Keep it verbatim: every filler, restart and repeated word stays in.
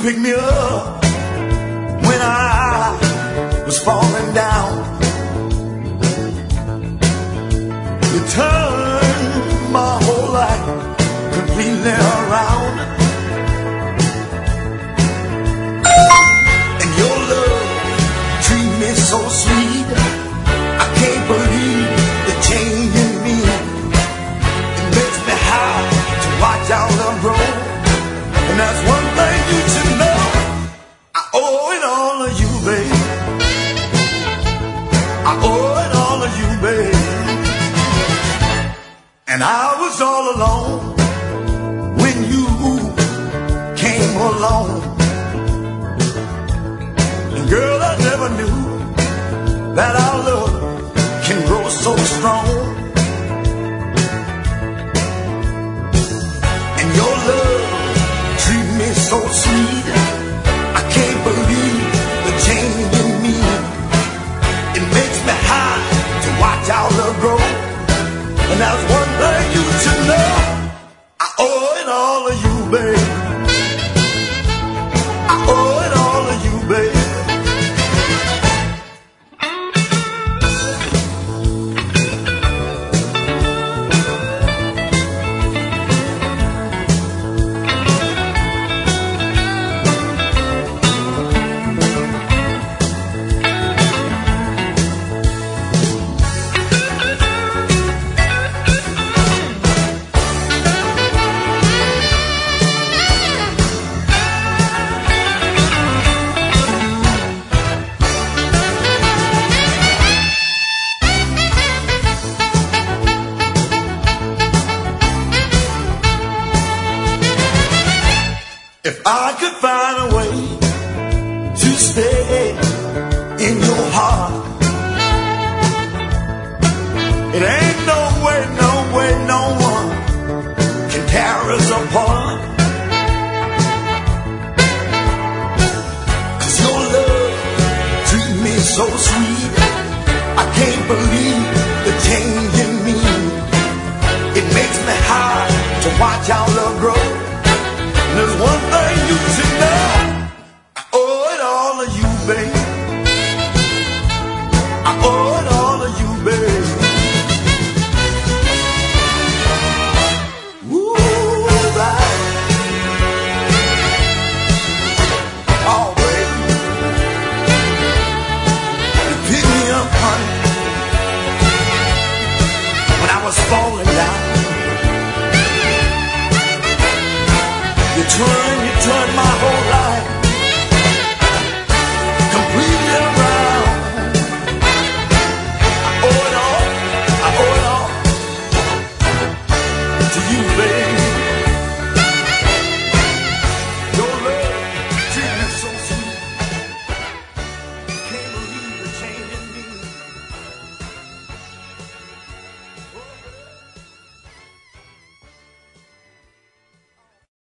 pick me up when I was falling down. You turned my whole life completely around. And your love treat me so sweet. I can't believe the change in me. It makes me high to watch out the road. And that's one thing you should know. I owe it all to you, babe. I owe it all to you, babe. And I was all alone when you came along. And girl, I never knew that our love can grow so strong. And your love treat me so sweet. I can't believe the change in me. It makes me high to watch our love grow. And that's one thing you should know. I owe it all to you, babe. I owe it all to you, babe. If I could find a way to stay in your heart, it ain't no way, no way, no one can tear us apart. 'Cause your love treat me so sweet. I can't believe the change in me. It makes me high to watch our love grow. There's one thing you should know. I owe it all to you, babe. I owe it all to you, babe. Ooh, right. Oh, baby. You picked me up, honey, when I was falling